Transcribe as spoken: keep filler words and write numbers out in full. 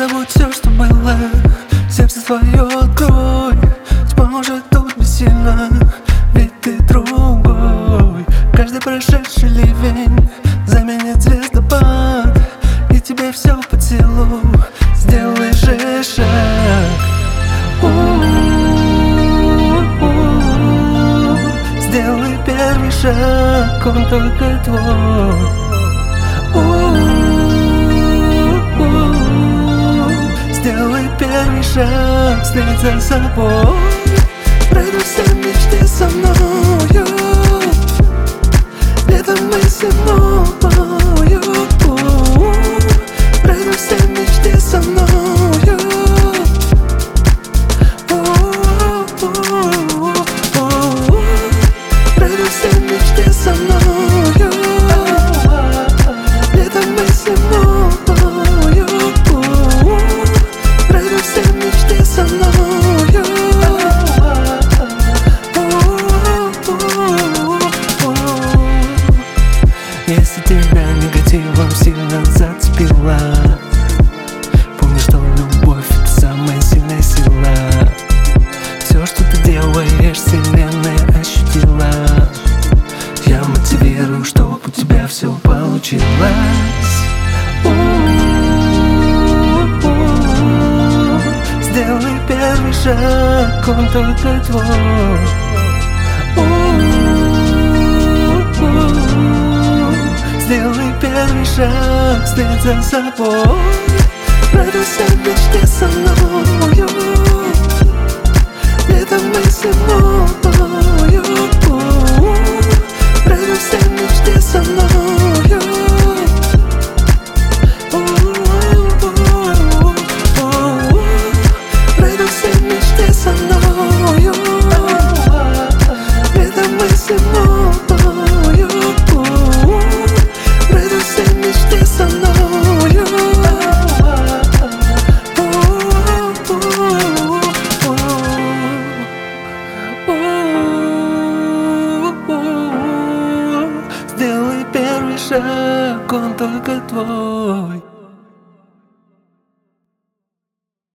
Забудь все, что было, сердце свое открой. Тьма уже тут бессильна, ведь ты другой. Каждый прошедший ливень заменит звездопад, и тебе все под силу, сделай же шаг. У-у-у-у. Сделай первый шаг, он только твой. Сделай первый шаг вслед за собой. Пройду все мечты со мною, летом и зимою. Пройду все мечты со мною. Пройду все мечты со мною, летом и зимою. Пройду все мечты со мною. Если тебя негативом сильно зацепила, помни, что любовь — это самая сильная сила. Все, что ты делаешь, вселенная ощутила. Я мотивирую, чтоб у тебя все получилось. Сделай первый шаг, он только твой. Сделай первый шаг вслед за собой. Пройду все мечты со мною, летом и зимою. Пройду все мечты со мною. Пройду все мечты со мною, летом и зимою. Пройду все мечты со мною. Сделай первый шаг, он только твой.